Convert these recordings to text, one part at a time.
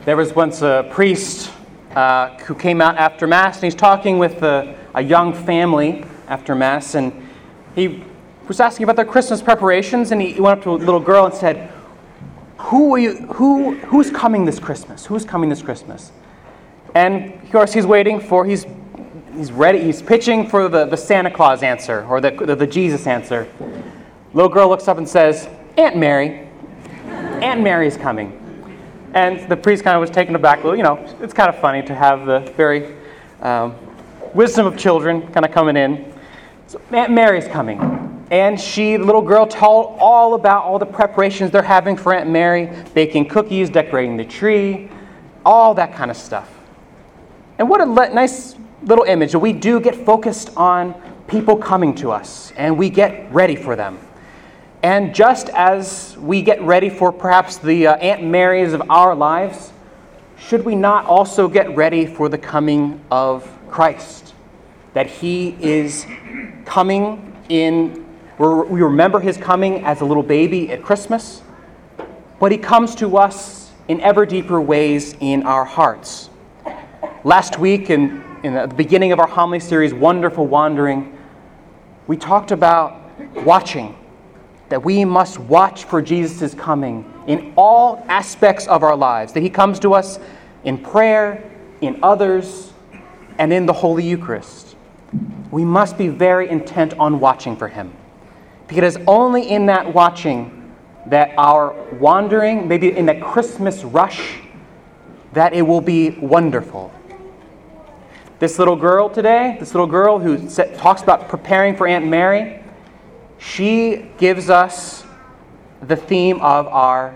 There was once a priest who came out after Mass, and he's talking with a young family after Mass, and he was asking about their Christmas preparations, and he went up to a little girl and said, Who's coming this Christmas? Who's coming this Christmas? And of course he's waiting for, he's ready, he's pitching for the Santa Claus answer, or the Jesus answer. Little girl looks up and says, Aunt Mary. Aunt Mary is coming. And the priest kind of was taken aback. Well, it's kind of funny to have the very wisdom of children kind of coming in. So Aunt Mary's coming. And the little girl told all about all the preparations they're having for Aunt Mary, baking cookies, decorating the tree, all that kind of stuff. And what a nice little image. We do get focused on people coming to us, and we get ready for them. And just as we get ready for perhaps the Aunt Marys of our lives, should we not also get ready for the coming of Christ? That He is coming in, we remember His coming as a little baby at Christmas, but He comes to us in ever deeper ways in our hearts. Last week, in the beginning of our homily series, Wonderful Wandering, we talked about watching. That we must watch for Jesus' coming in all aspects of our lives. That He comes to us in prayer, in others, and in the Holy Eucharist. We must be very intent on watching for Him. Because only in that watching that our wandering, maybe in that Christmas rush, that it will be wonderful. This little girl today, who talks about preparing for Aunt Mary, she gives us the theme of our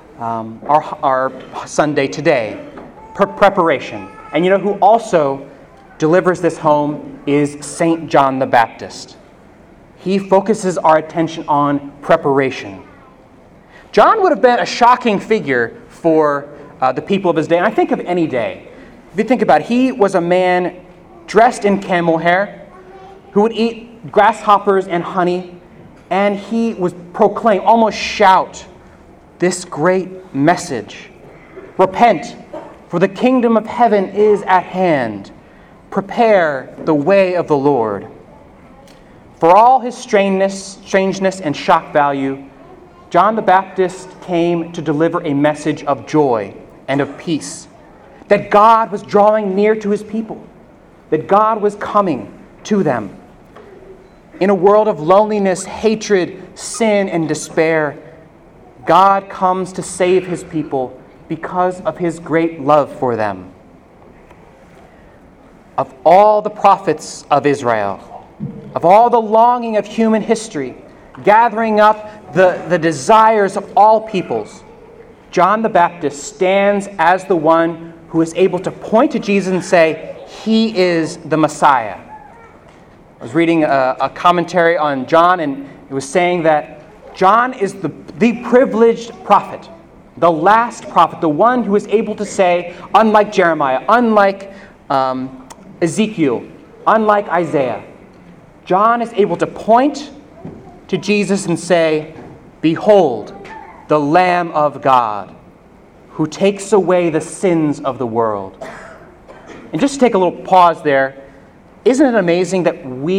Sunday today, preparation. And who also delivers this home is St. John the Baptist. He focuses our attention on preparation. John would have been a shocking figure for the people of his day, and I think of any day. If you think about it, he was a man dressed in camel hair who would eat grasshoppers and honey. And he was proclaim, almost shout, this great message. Repent, for the kingdom of heaven is at hand. Prepare the way of the Lord. For all his strangeness and shock value, John the Baptist came to deliver a message of joy and of peace. That God was drawing near to His people. That God was coming to them. In a world of loneliness, hatred, sin, and despair, God comes to save His people because of His great love for them. Of all the prophets of Israel, of all the longing of human history, gathering up the desires of all peoples, John the Baptist stands as the one who is able to point to Jesus and say, He is the Messiah. I was reading a commentary on John, and it was saying that John is the privileged prophet, the last prophet, the one who is able to say, unlike Jeremiah, unlike Ezekiel, unlike Isaiah, John is able to point to Jesus and say, Behold, the Lamb of God, who takes away the sins of the world. And just to take a little pause there, isn't it amazing that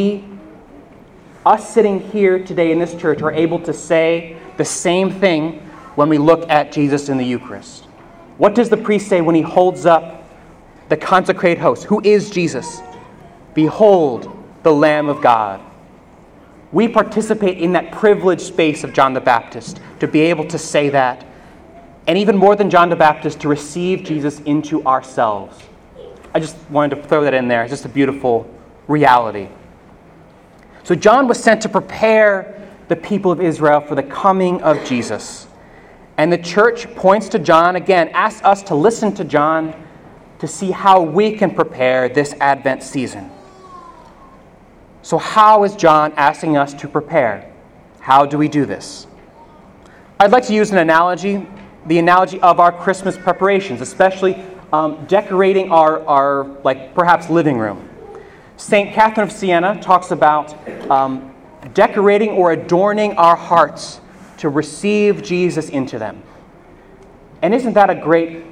us sitting here today in this church, are able to say the same thing when we look at Jesus in the Eucharist? What does the priest say when he holds up the consecrated host? Who is Jesus? Behold, the Lamb of God. We participate in that privileged space of John the Baptist to be able to say that, and even more than John the Baptist, to receive Jesus into ourselves. I just wanted to throw that in there. It's just a beautiful reality. So John was sent to prepare the people of Israel for the coming of Jesus. And the church points to John, again, asks us to listen to John to see how we can prepare this Advent season. So how is John asking us to prepare? How do we do this? I'd like to use an analogy, the analogy of our Christmas preparations, especially decorating our perhaps living room. St. Catherine of Siena talks about decorating or adorning our hearts to receive Jesus into them. And isn't that a great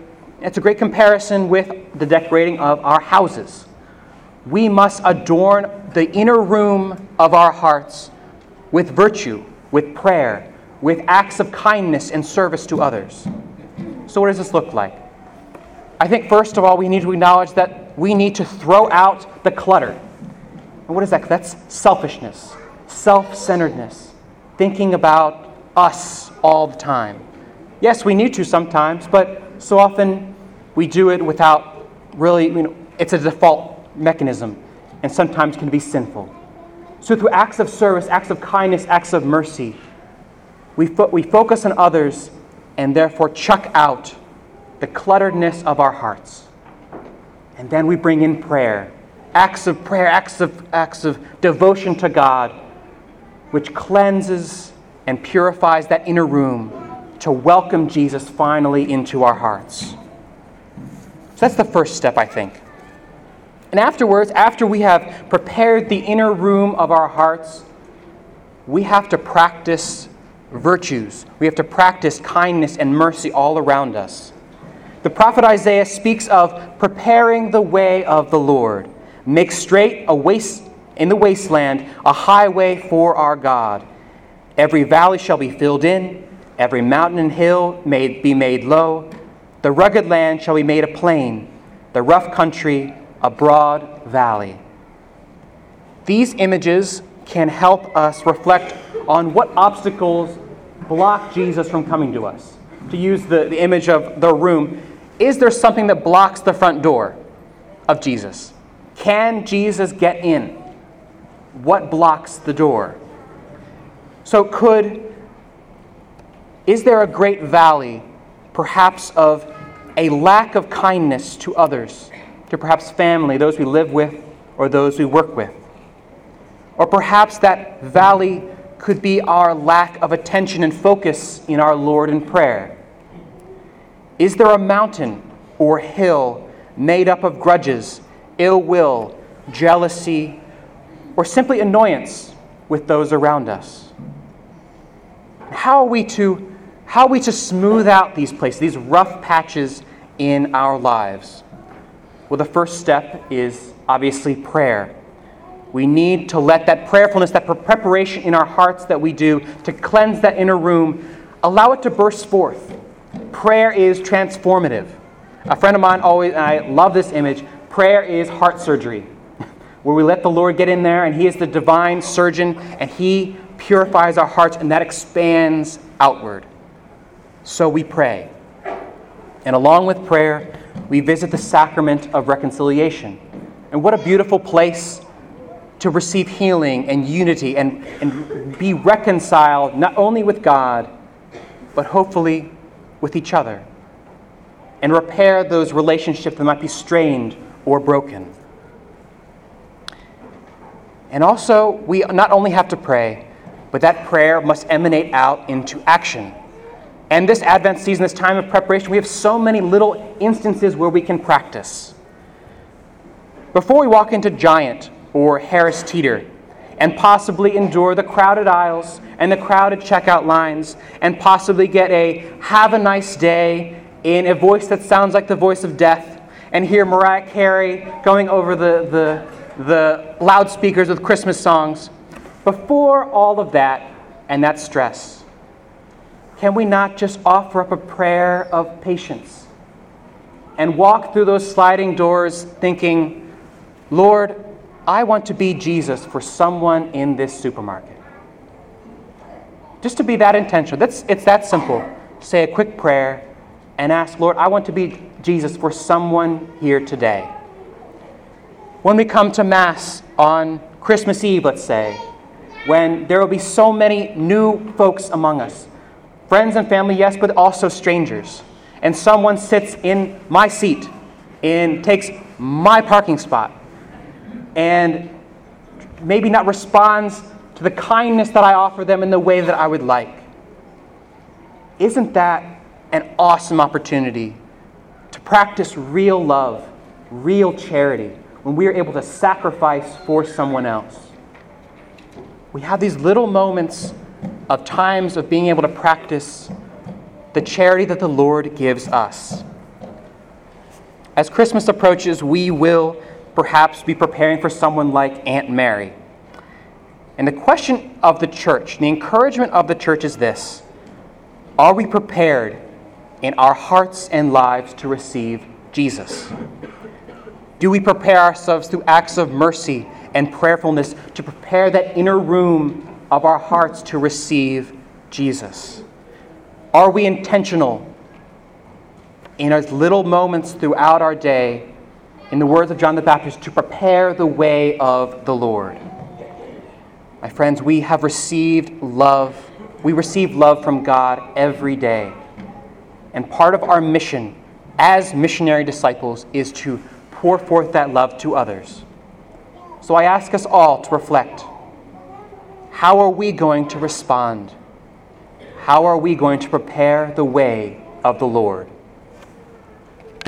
It's a great comparison with the decorating of our houses. We must adorn the inner room of our hearts with virtue, with prayer, with acts of kindness and service to others. So what does this look like? I think first of all, we need to acknowledge that we need to throw out the clutter. And what is that? That's selfishness, self-centeredness, thinking about us all the time. Yes, we need to sometimes, but so often we do it without really, it's a default mechanism and sometimes can be sinful. So through acts of service, acts of kindness, acts of mercy, we focus on others and therefore chuck out the clutteredness of our hearts. And then we bring in prayer, acts of devotion to God, which cleanses and purifies that inner room to welcome Jesus finally into our hearts. So that's the first step, I think. And afterwards, after we have prepared the inner room of our hearts, we have to practice virtues. We have to practice kindness and mercy all around us. The prophet Isaiah speaks of preparing the way of the Lord. Make straight in the wasteland a highway for our God. Every valley shall be filled in, every mountain and hill be made low. The rugged land shall be made a plain, the rough country a broad valley. These images can help us reflect on what obstacles block Jesus from coming to us. To use the image of the room, is there something that blocks the front door of Jesus? Can Jesus get in? What blocks the door? So is there a great valley, perhaps of a lack of kindness to others, to perhaps family, those we live with, or those we work with? Or perhaps that valley could be our lack of attention and focus in our Lord in prayer. Is there a mountain or hill made up of grudges, ill will, jealousy, or simply annoyance with those around us? How are we to smooth out these places, these rough patches in our lives? Well, the first step is obviously prayer. We need to let that prayerfulness, that preparation in our hearts that we do to cleanse that inner room, allow it to burst forth. Prayer is transformative. A friend of mine and I love this image, prayer is heart surgery, where we let the Lord get in there and He is the divine surgeon and He purifies our hearts and that expands outward. So we pray. And along with prayer, we visit the sacrament of reconciliation. And what a beautiful place to receive healing and unity and be reconciled not only with God, but hopefully with each other. And repair those relationships that might be strained or broken. And also, we not only have to pray, but that prayer must emanate out into action. And this Advent season, this time of preparation, we have so many little instances where we can practice. Before we walk into Giant or Harris Teeter and possibly endure the crowded aisles and the crowded checkout lines and possibly get a "have a nice day" in a voice that sounds like the voice of death and hear Mariah Carey going over the loudspeakers with Christmas songs. Before all of that and that stress, can we not just offer up a prayer of patience and walk through those sliding doors thinking, Lord, I want to be Jesus for someone in this supermarket. Just to be that intentional. It's that simple. Say a quick prayer and ask, Lord, I want to be Jesus for someone here today. When we come to Mass on Christmas Eve, let's say, when there will be so many new folks among us, friends and family, yes, but also strangers, and someone sits in my seat and takes my parking spot, and maybe not responds to the kindness that I offer them in the way that I would like. Isn't that an awesome opportunity to practice real love, real charity, when we are able to sacrifice for someone else? We have these little moments of times of being able to practice the charity that the Lord gives us. As Christmas approaches, we will perhaps be preparing for someone like Aunt Mary. And the question of the church, the encouragement of the church is this: are we prepared in our hearts and lives to receive Jesus? Do we prepare ourselves through acts of mercy and prayerfulness to prepare that inner room of our hearts to receive Jesus? Are we intentional in those little moments throughout our day, in the words of John the Baptist, to prepare the way of the Lord? My friends, we have received love. We receive love from God every day. And part of our mission as missionary disciples is to pour forth that love to others. So I ask us all to reflect. How are we going to respond? How are we going to prepare the way of the Lord?